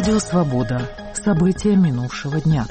Радио «Свобода». События минувшего дня.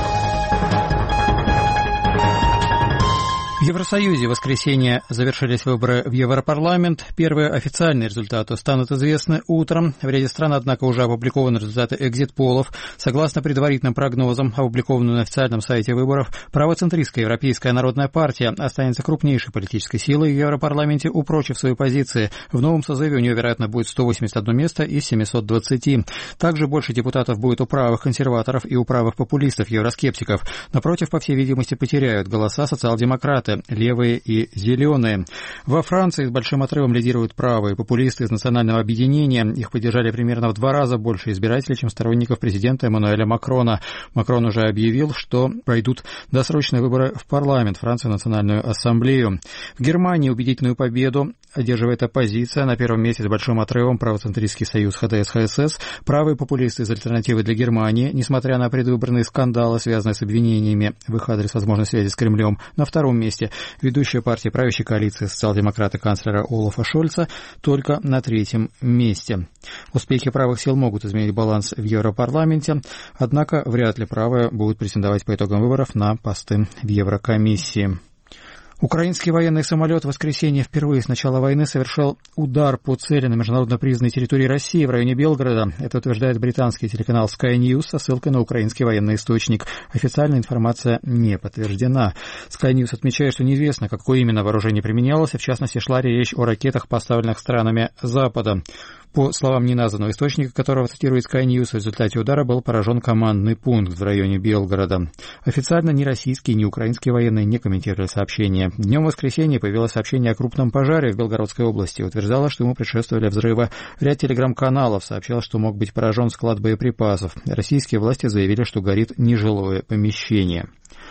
В Евросоюзе в воскресенье завершились выборы в Европарламент. Первые официальные результаты станут известны утром. В ряде стран, однако, уже опубликованы результаты экзит-полов. Согласно предварительным прогнозам, опубликованным на официальном сайте выборов, правоцентристская Европейская народная партия останется крупнейшей политической силой в Европарламенте, упрочив свои позиции. В новом созыве у нее, вероятно, будет 181 место из 720. Также больше депутатов будет у правых консерваторов и у правых популистов-евроскептиков. Напротив, по всей видимости, потеряют голоса социал-демократы, левые и зеленые. Во Франции с большим отрывом лидируют правые популисты из национального объединения. Их поддержали примерно в 2 раза больше избирателей, чем сторонников президента Эммануэля Макрона. Макрон уже объявил, что пройдут досрочные выборы в парламент, Францию национальную ассамблею. В Германии убедительную победу одерживает оппозиция. На первом месте с большим отрывом правоцентристский союз ХДС-ХСС, правые популисты из «Альтернативы для Германии», несмотря на предвыборные скандалы, связанные с обвинениями в их адрес возможной связи с Кремлем. На втором месте ведущая партия правящей коалиции социал-демократа канцлера Олафа Шольца, только на 3-м месте. Успехи правых сил могут изменить баланс в Европарламенте, однако вряд ли правые будут претендовать по итогам выборов на посты в Еврокомиссии. Украинский военный самолет в воскресенье впервые с начала войны совершил удар по цели на международно признанной территории России в районе Белгорода. Это утверждает британский телеканал Sky News со ссылкой на украинский военный источник. Официальная информация не подтверждена. Sky News отмечает, что неизвестно, какое именно вооружение применялось, и в частности шла речь о ракетах, поставленных странами Запада. По словам неназванного источника, которого цитирует Sky News, в результате удара был поражен командный пункт в районе Белгорода. Официально ни российские, ни украинские военные не комментировали сообщение. Днем воскресенья появилось сообщение о крупном пожаре в Белгородской области. Утверждалось, что ему предшествовали взрывы. Ряд телеграм-каналов сообщал, что мог быть поражен склад боеприпасов. Российские власти заявили, что горит нежилое помещение.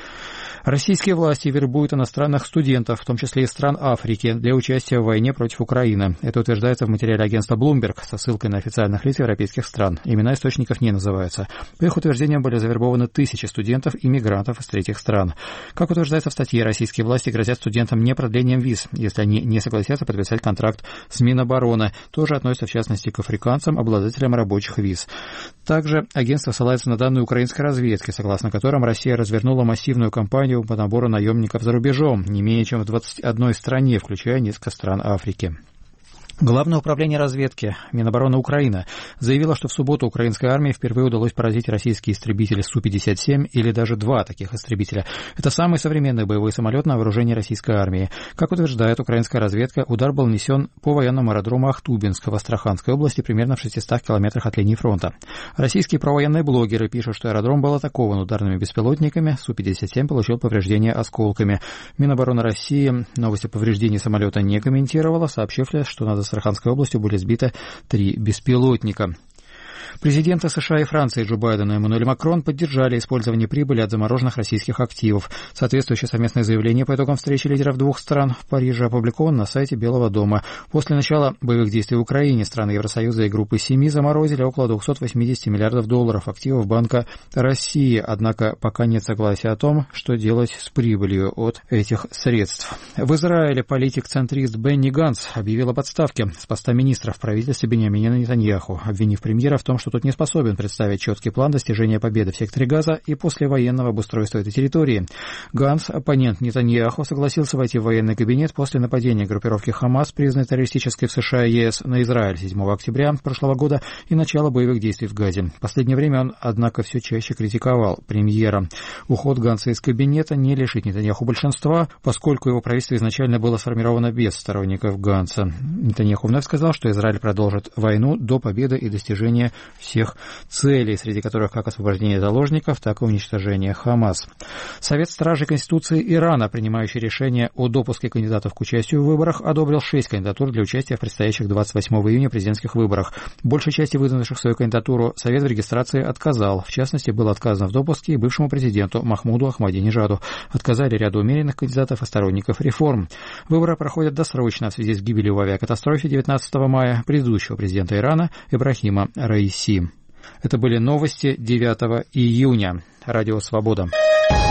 Российские власти вербуют иностранных студентов, в том числе из стран Африки, для участия в войне против Украины. Это утверждается в материале агентства Bloomberg со ссылкой на официальных лиц европейских стран. Имена источников не называются. По их утверждениям были завербованы тысячи студентов и мигрантов из третьих стран. Как утверждается в статье, российские власти грозят студентам не продлением виз, если они не согласятся подписать контракт с Минобороны. Тоже относится в частности к африканцам, обладателям рабочих виз. Также агентство ссылается на данные украинской разведки, согласно которым Россия развернула массивную кампанию по набору наемников за рубежом, не менее чем в 21 стране, включая несколько стран Африки. Главное управление разведки Минобороны Украины заявило, что в субботу украинской армии впервые удалось поразить российские истребители Су-57 или даже 2 таких истребителя. Это самый современный боевой самолет на вооружении российской армии. Как утверждает украинская разведка, удар был нанесен по военному аэродрому Ахтубинск в Астраханской области, примерно в 600 километрах от линии фронта. Российские провоенные блогеры пишут, что аэродром был атакован ударными беспилотниками, Су-57 получил повреждения осколками. Минобороны России новости повреждений самолета не комментировала, сообщив лишь, что над Астраханской областью были сбиты 3 беспилотника. Президенты США и Франции Джо Байден и Эммануэль Макрон поддержали использование прибыли от замороженных российских активов. Соответствующее совместное заявление по итогам встречи лидеров 2 стран в Париже опубликовано на сайте Белого дома. После начала боевых действий в Украине страны Евросоюза и группы 7 заморозили около 280 миллиардов долларов активов Банка России. Однако пока нет согласия о том, что делать с прибылью от этих средств. В Израиле политик-центрист Бенни Ганц объявил об отставке с поста министра в правительстве Биньямина Нетаньяху, обвинив премьера в том, что тот не способен представить четкий план достижения победы в секторе Газа и послевоенного обустройства этой территории. Ганц, оппонент Нетаньяху, согласился войти в военный кабинет после нападения группировки Хамас, признанной террористической в США и ЕС, на Израиль 7 октября прошлого года и начала боевых действий в Газе. В последнее время он, однако, все чаще критиковал премьера. Уход Ганца из кабинета не лишит Нетаньяху большинства, поскольку его правительство изначально было сформировано без сторонников Ганца. Нетаньяху вновь сказал, что Израиль продолжит войну до победы и достижения всех целей, среди которых как освобождение заложников, так и уничтожение Хамас. Совет Стражей Конституции Ирана, принимающий решение о допуске кандидатов к участию в выборах, одобрил 6 кандидатур для участия в предстоящих 28 июня президентских выборах. Большей части выдвинувших свою кандидатуру Совет в регистрации отказал. В частности, было отказано в допуске и бывшему президенту Махмуду Ахмадинежаду. Отказали ряду умеренных кандидатов и сторонников реформ. Выборы проходят досрочно в связи с гибелью в авиакатастрофе 19 мая предыдущего президента Ирана Ибрахима Раиси. Это были новости 9 июня. Радио «Свобода».